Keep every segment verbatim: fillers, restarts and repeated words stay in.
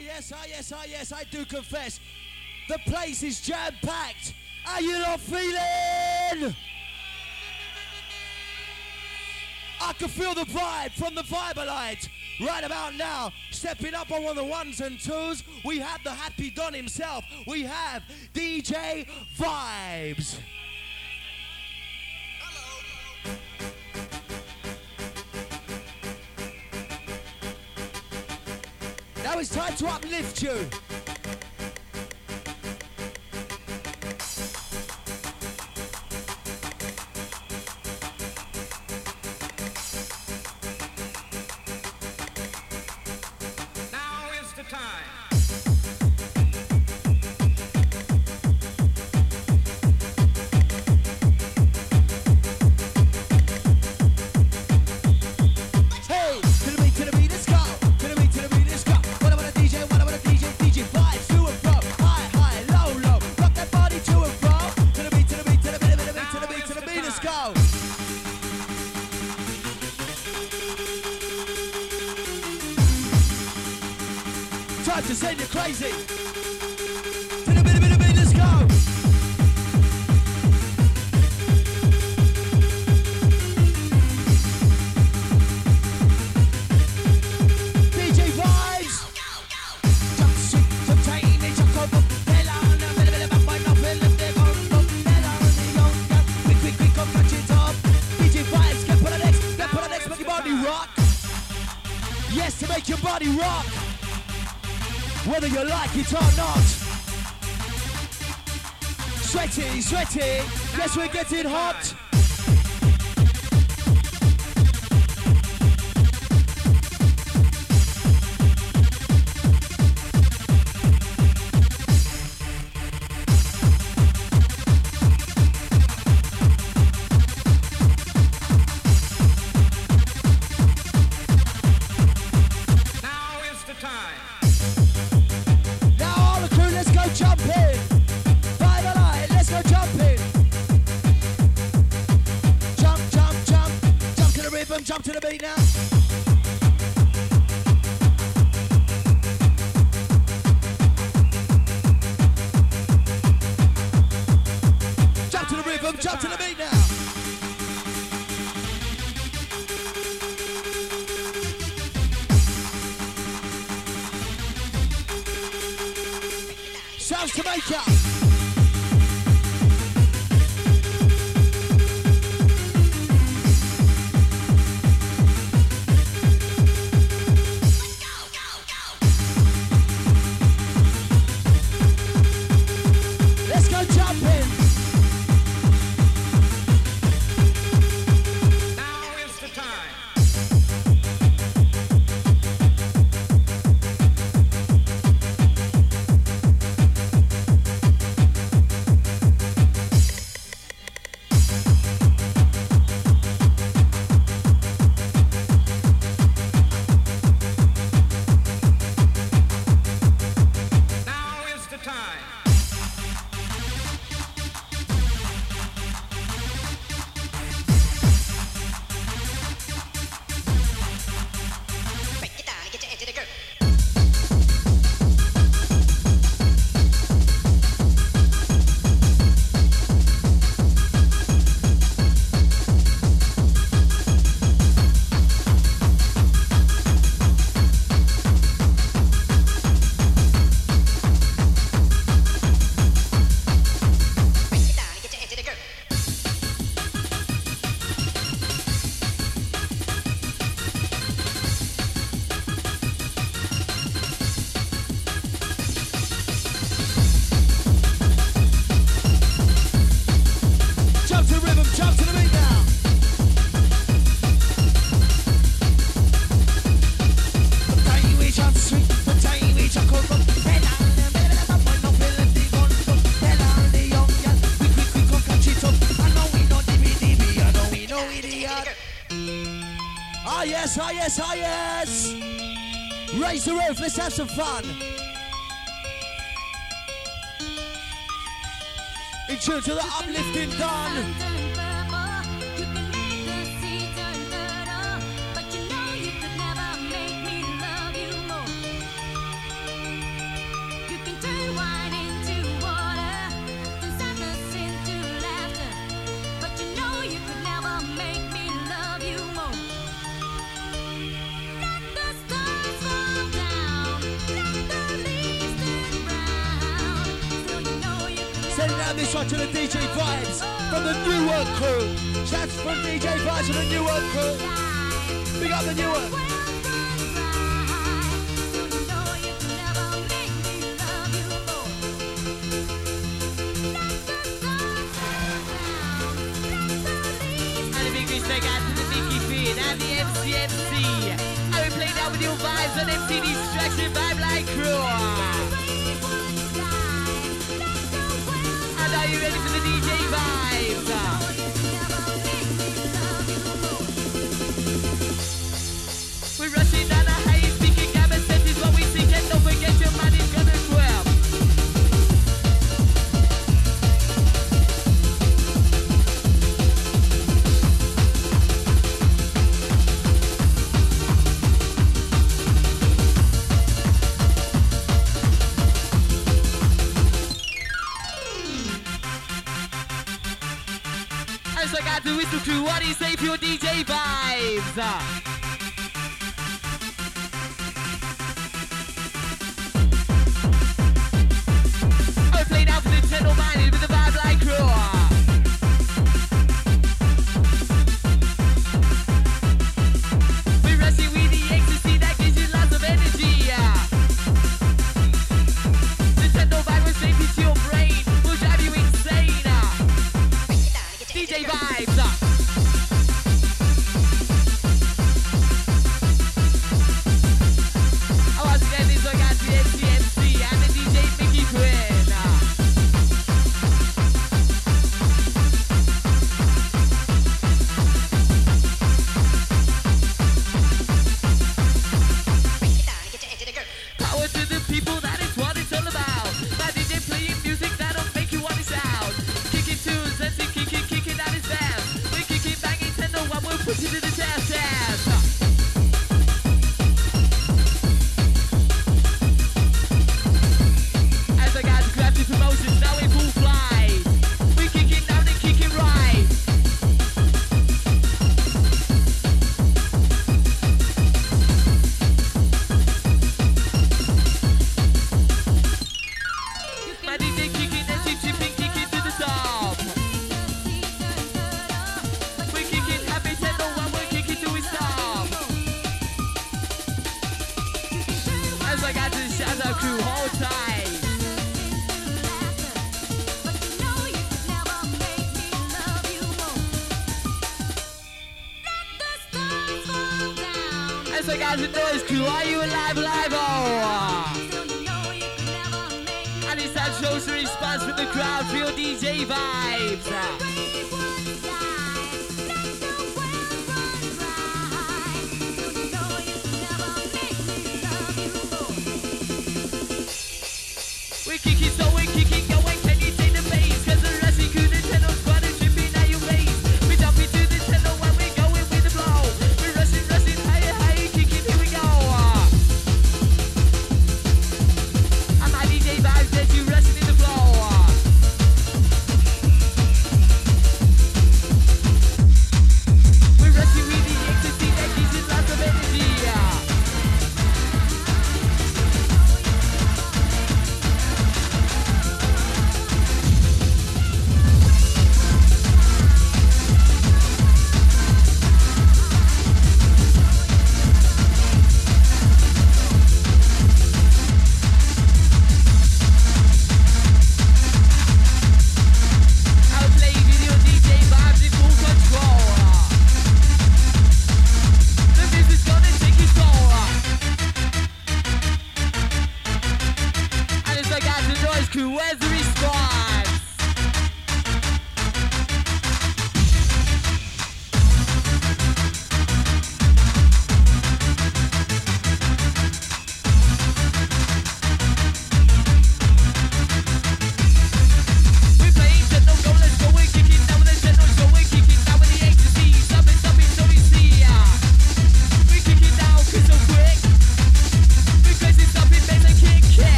yes, ah, yes, ah, yes, I do confess. The place is jam-packed. Are you not feeling? I can feel the vibe from the Vibalite. Right about now, stepping up on one of the ones and twos, we have the Happy Don himself. We have D J Vibes. Hello. Now it's time to uplift you. To send you crazy. To the bit, a bit, a bit, let's go. D J Vibes. Jump, sweet, jump, tiny, jump, over, hell on, a bit, a bit, a bit, a bit, a bit, hell on, the young, quick, quick, quick, come catch it up. D J Vibes, get put on next, get put on next, make your body rock. Yes, to make your body rock. Whether you like it or not. Sweaty, sweaty. Yes, we're getting hot. Jump to the beat now. Jump to the rhythm, jump to the beat now. Sounds to make up. Ah yes, ah yes, ah yes! Raise the roof, let's have some fun! In tune to the uplifting done! this one to the D J Vibes from the New Work crew. Shouts from D J Vibes from the New Work crew. Big up the New Work. And a big respect out to the Mickey Finn and the M C M C. I will play down with your vibes on M T V Distraction Vibe Like Crew. And are you ready for the D J Vibes? We're rushing down a high speaking gamma set is what we seek, and don't forget your money's gonna swell. So I got the whistle crew, what do you say for your D J Vibes? I played out for the Nintendo Minded with the Vibe Like Crew. We're rushing with the ecstasy that gives you lots of energy. Nintendo Vibe will sink into your brain, will drive you insane. D J Vibes up. I was getting so got the M C M C and the D J Mickey Quinn. Power to the people, that is what it's all about. My D J playing music that'll make you want to shout. Kicking tunes, let's see, kicking, kicking that is fast. We're kicking, banging, ten oh one, we'll push it to the test, test. As I got to grab the promotions, now we full flight. We're kicking down and kicking right. My D J kicking and chip chipping, kicking to the top. We're kicking happy ten oh one, we're kicking till we stop. As I got to the shout out crew, hold tight. As I got the noise crew, are you alive, alive, oh? And it's that shows the response from the crowd for your D J Vibes. We're kicking, so we're kicking, go and can you take the bass? Cause the rushing crew, the ten oh squad is tripping at your base. We jump into the ten oh one, we're going with the flow. We're rushing, rushing, higher, higher, kicking, here we go. And my D J Vibes, let you rushing in the flow.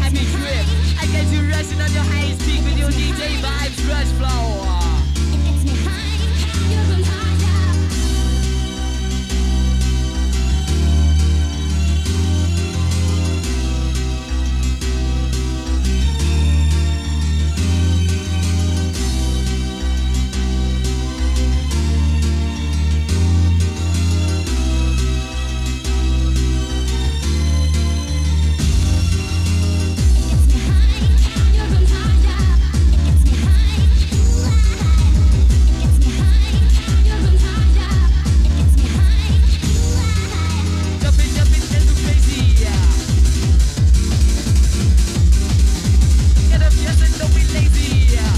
happy trip. I get you rushing on your highest peak with your D J vibes, rush flow. It gets me high, you run higher. Jumping, jumping, get too crazy. Get up, yes, and don't be lazy.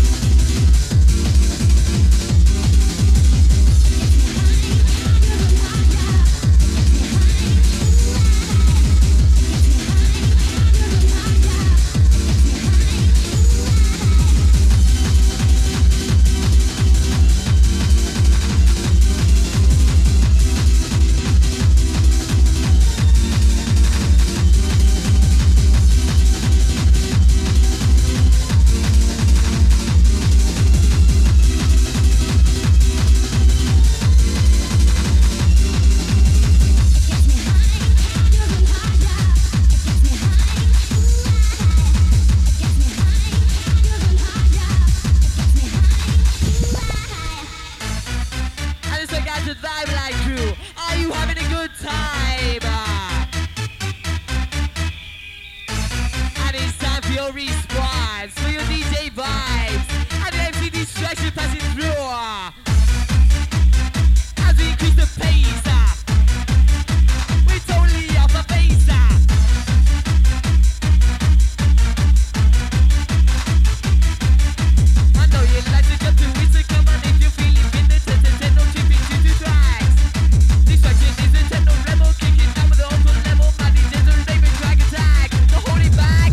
I just like out to vibe like crew. Are you having a good time? And it's time for your response, for your D J vibes, and the M C distraction passing through. As we increase the pace, we're totally off the base. I know you like to jump to it, so come on if you're feeling fit. The ten ten ten, no tripping to two tracks. Distraction is a techno rebel, kicking down with the auto level. My D Js are raving drag attack, don't hold it back.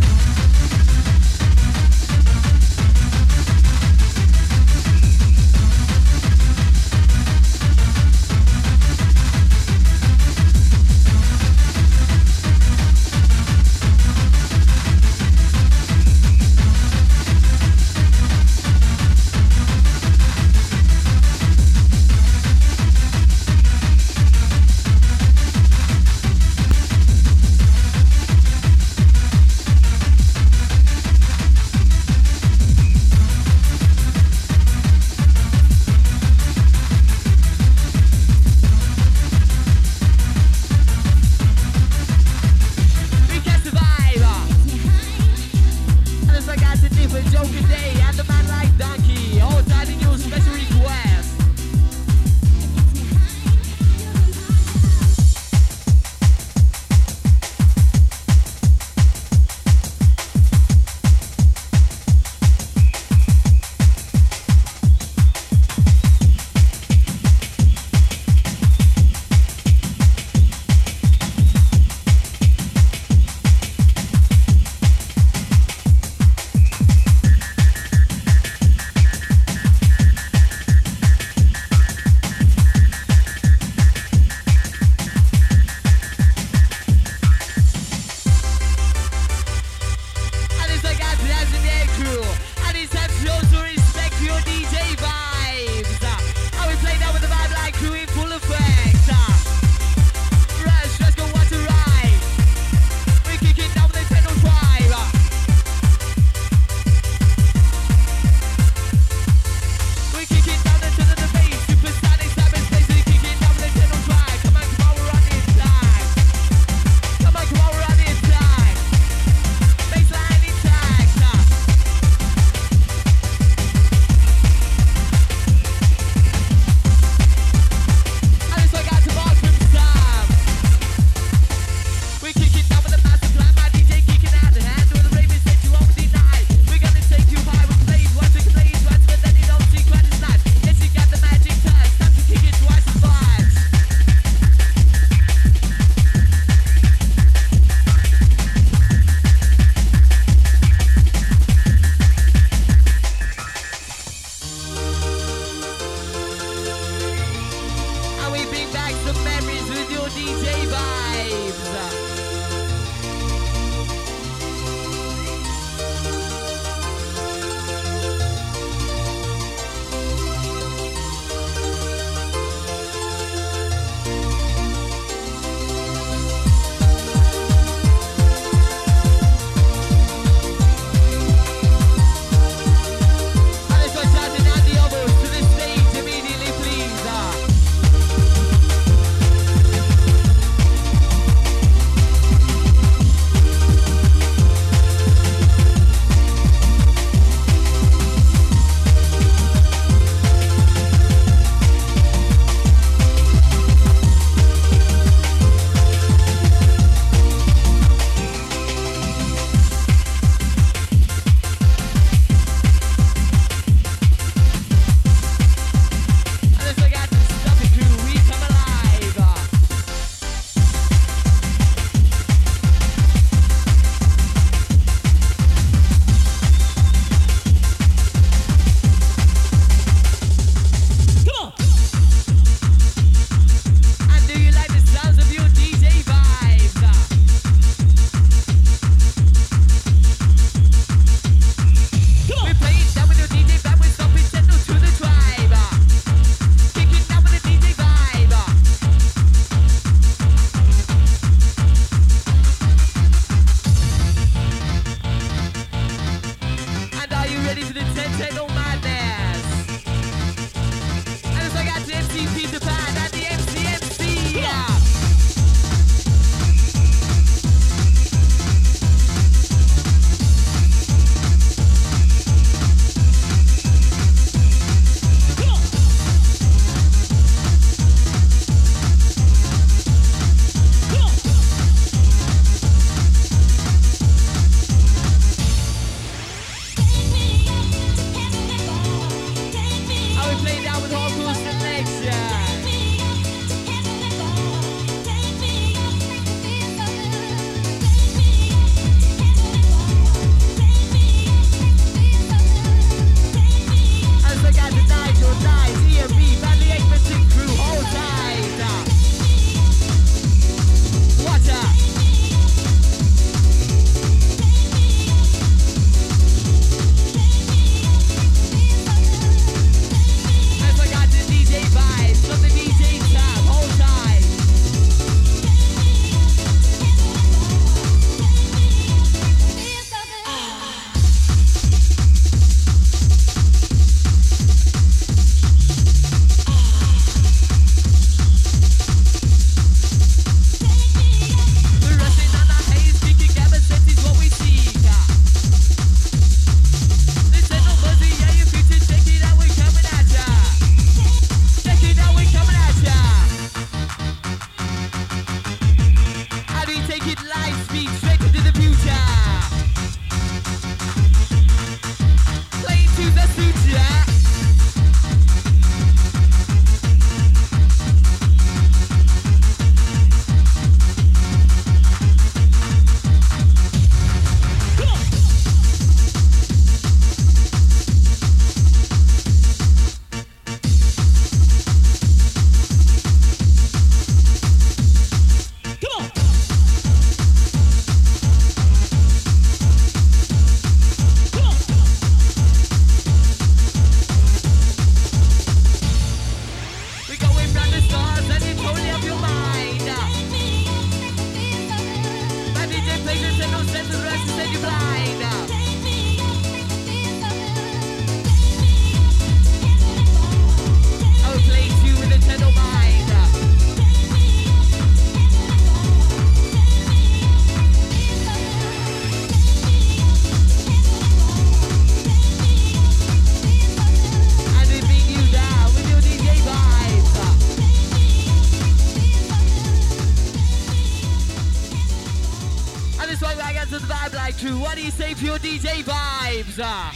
of the Vibe Light crew. What do you say for your D J vibes? Uh,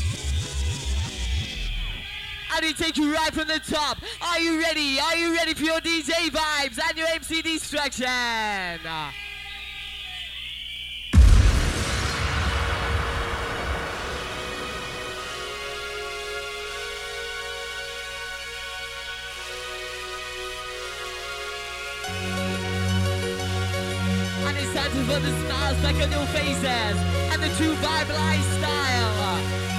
How do you take you right from the top? Are you ready? Are you ready for your D J vibes and your M C Destruction? Uh, And it's time to put the smiles back on your faces and the true Vibe lifestyle.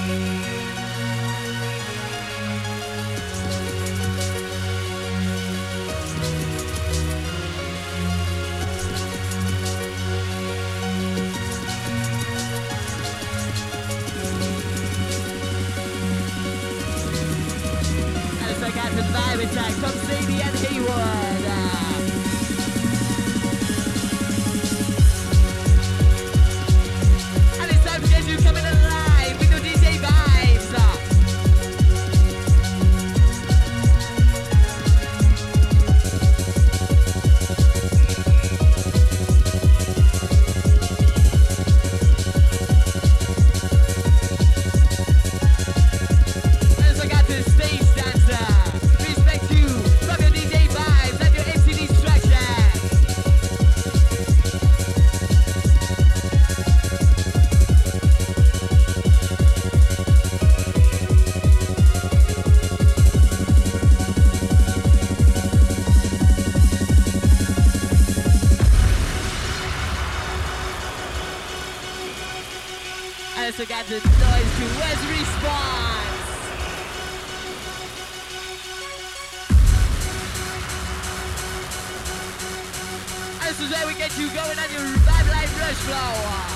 And so I got the Vibe Attack from Sadie and Haywood. Uh, You coming alive with your D J vibes. As I got the stage dancer, respect you from your D J vibes and your M C Destruction. I also got the noise crew. Where's response? And this is where we get you going on your Vibe Life Rush Flow.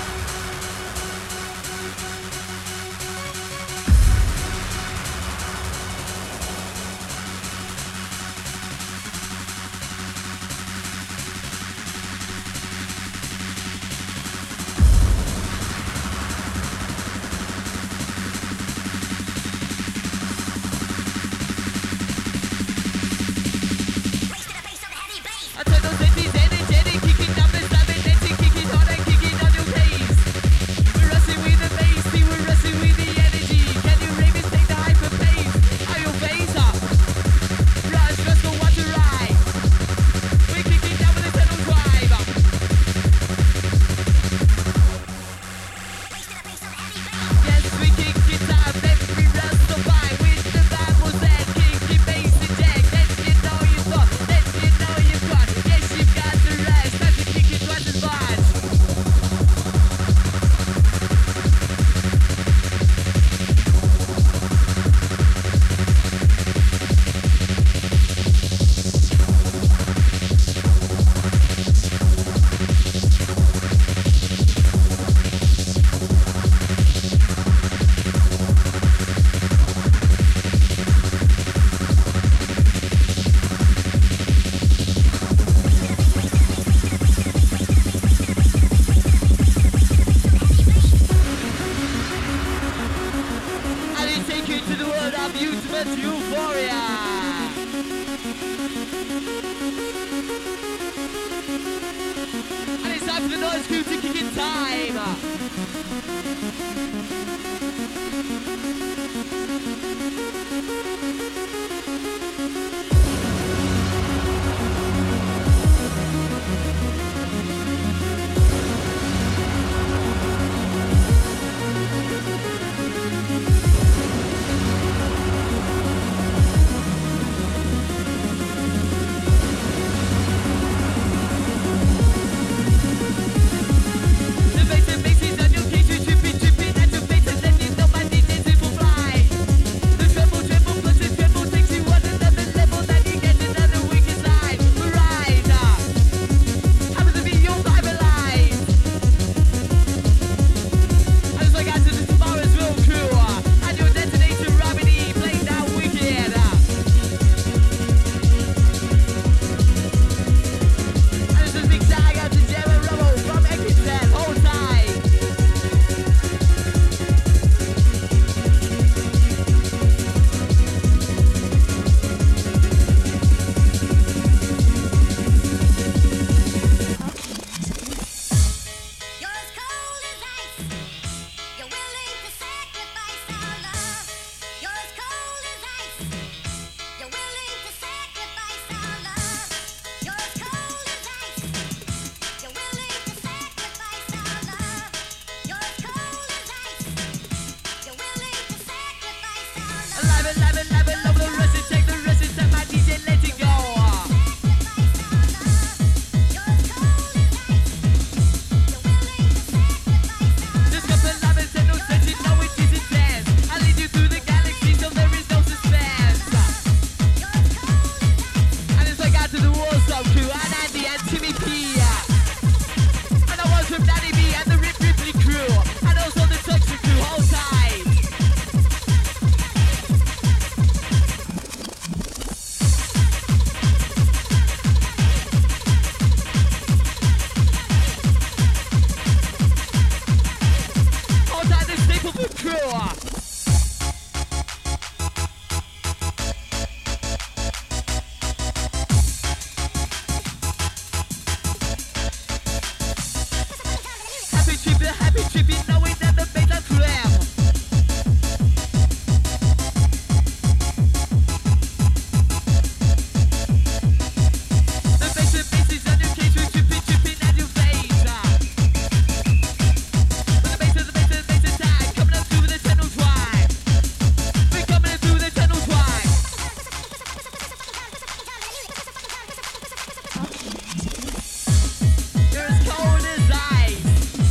I turn those empties energetic, kicking up the seven, letting kicking hard and kicking on your pace. We're rushing with the bass, see we're rushing with the energy. Can you ravens take the hyper pace? Are your face up? Rush, rush, go watch your ride. We're kicking down with a tunnel drive. Yes, we kick it up, then we rush so fine with the Bible set, kicking bass inject. Then you know you thought, then you know you got. Yes, you've got the rest, time to kick it twice as much. And it take you to the world of ultimate euphoria. And it's time for the noise crew to kick in time. You're willing to sacrifice our love. You're as cold as ice. You're willing to sacrifice our love. You're as cold as ice. You're willing to sacrifice our love. You're as cold as ice. You're willing to sacrifice our love. Alive, alive, alive, alive, the rest is take the rest is time, my D J, let it go. Just got the love and said no sense, you know it is intense. I lead you through the galaxy, so there is no suspense. And it's like out to the Warsaw crew, and Andy and Timmy P. And I was from Danny B and the Rip Ripley crew, and also the Toxic crew, hold tight. Hold tight, the staple food crew. Happy trip, happy trip, you know it that the bass are crap. The bass, the bass is on your case, we're tripping, tripping at your face. With the bass, the bass, the bass attack, coming up through the tunnel drive. We're coming through the tunnel drive. You're as cold as ice.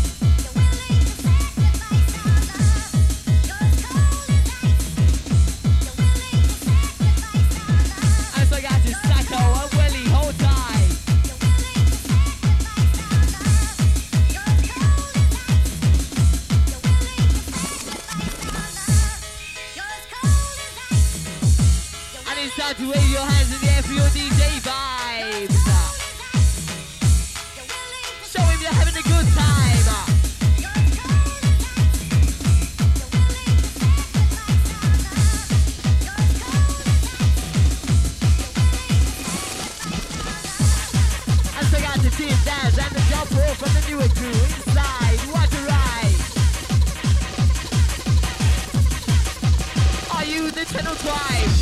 And so I got this Sacco and Willie, hold tight. And it's time to wave your hands in the air for your D J vibes. Show him you're having a good time. And so I got the team dance and the jump off from the newer crew. Inside, watch your ride. Are you the Channel Drive?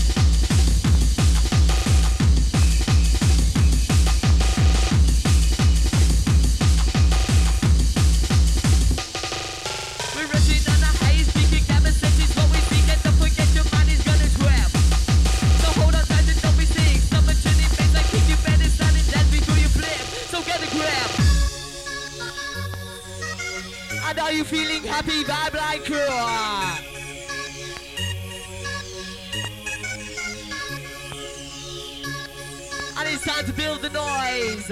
We're rushing on the haze, speaking gamma senses, what we think, and don't forget your mind is gonna grab. So hold on tight and don't be sick. Summer chilling bass, I kick you better stand and dance before you flip. So get a grab. And are you feeling happy, vibe like crew? And it's time to build the noise.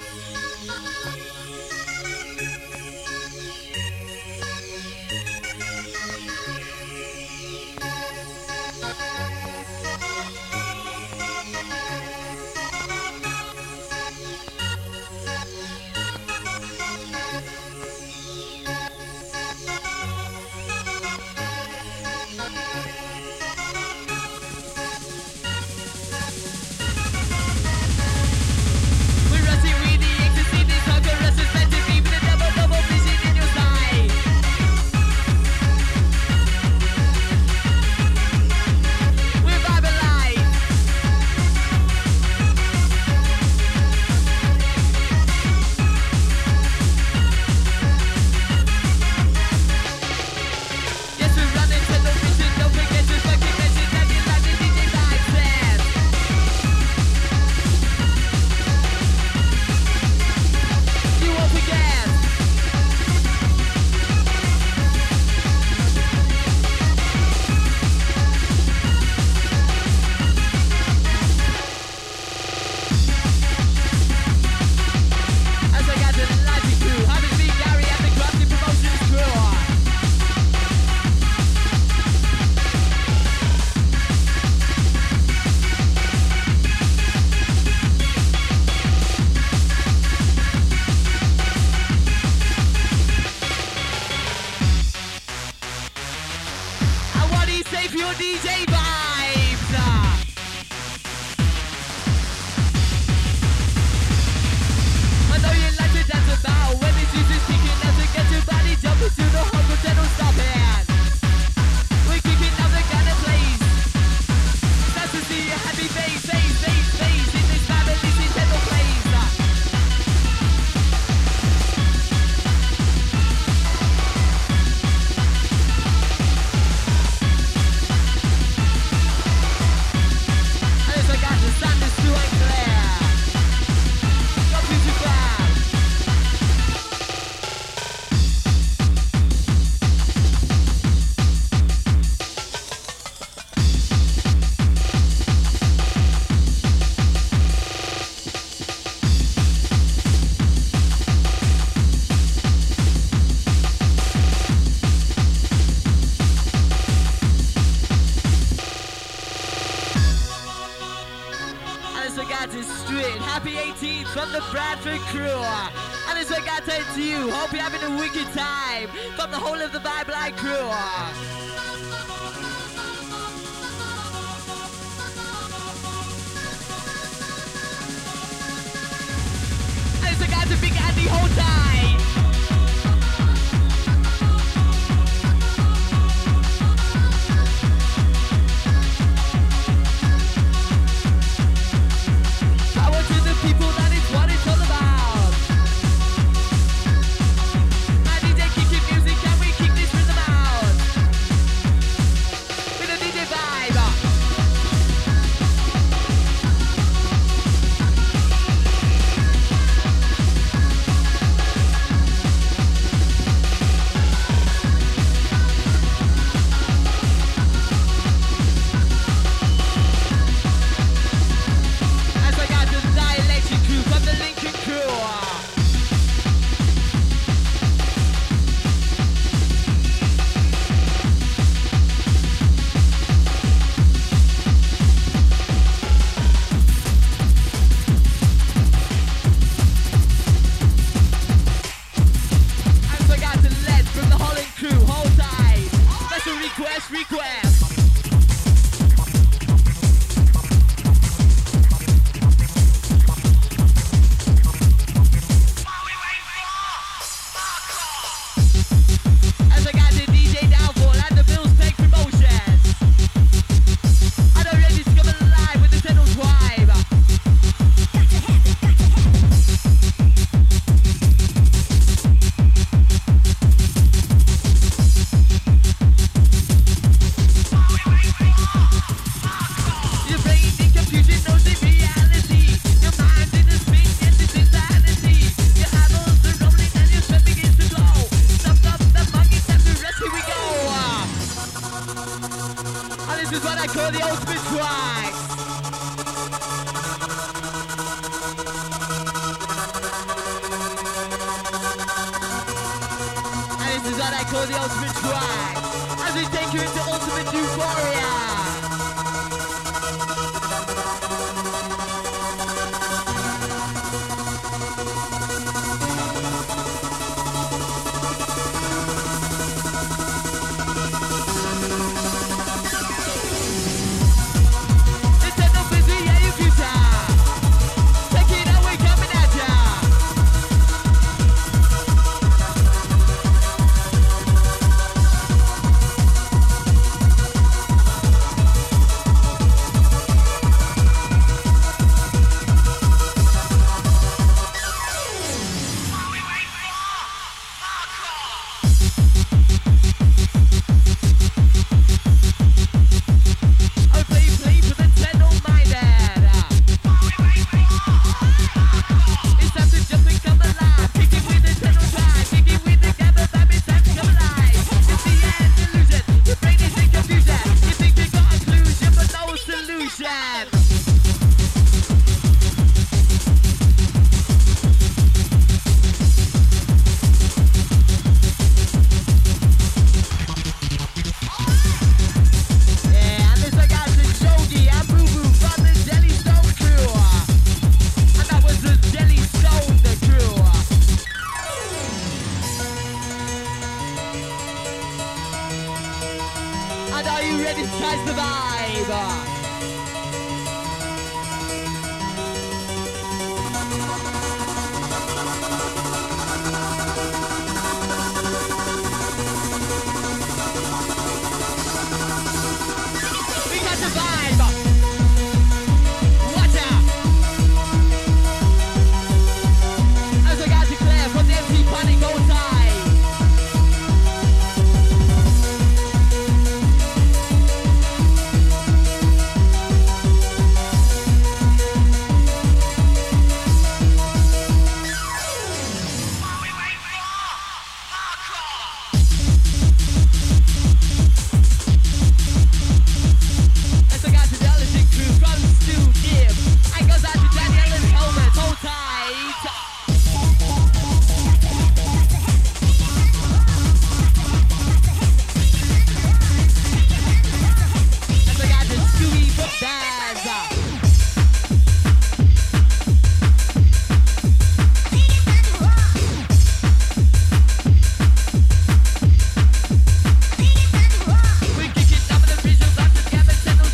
We're rushing with the ecstasy, this hunger rush is meant to be with the double, double vision in your sight. We're vibing light. Yes, we're running to the vision, don't forget to fucking mention that you like the D J vibe set. You won't forget. As I got the Logic crew, having me Gary and the Crafty Promotions crew. And what do you say for your D J vibes? I know you like to dance about when the juice is kicking as to get your body jumping to happy eighteenth from the Bradford crew. And this one got to to you. Hope you're having a wicked time from the whole of the Vibe Line crew. And this one got to Big Andy, hold tight. People, that is what it's all about. My D J kicking music, can we kick this rhythm out? With a D J vibe. As I got the dialect crew from the Lincoln crew. And I got the lead from the Holland crew. Hold tight. Special request, request. As I got the D J Downfall and the Bills Take Promotions. And I'm ready to come alive with the Tenor Tribe. Your brain in confusion knows the reality. Your mind's in a spin, yes it's insanity. Your eyeballs are rolling and your sweat begins to glow. Stop, stop, the monkey, time to rest, here we go. And this is what I call the ultimate track. And this is what I call the ultimate track. As we take you into ultimate euphoria. Nintendo busy, yeah, you future. Take it away, coming at ya. I'll play, play for the Nintendo minded. It's time to jump and come alive. Kicking with the Nintendo drive, kicking with the gamma vibe. It's time to come alive. It's the end illusion. Your brain is in confusion. You think you got a conclusion, but no solution. Yeah, and this I got the Shogi and Boo Boo from the Jelly Stone crew. And that was the Jelly Stone the crew. And are you ready to catch the vibe?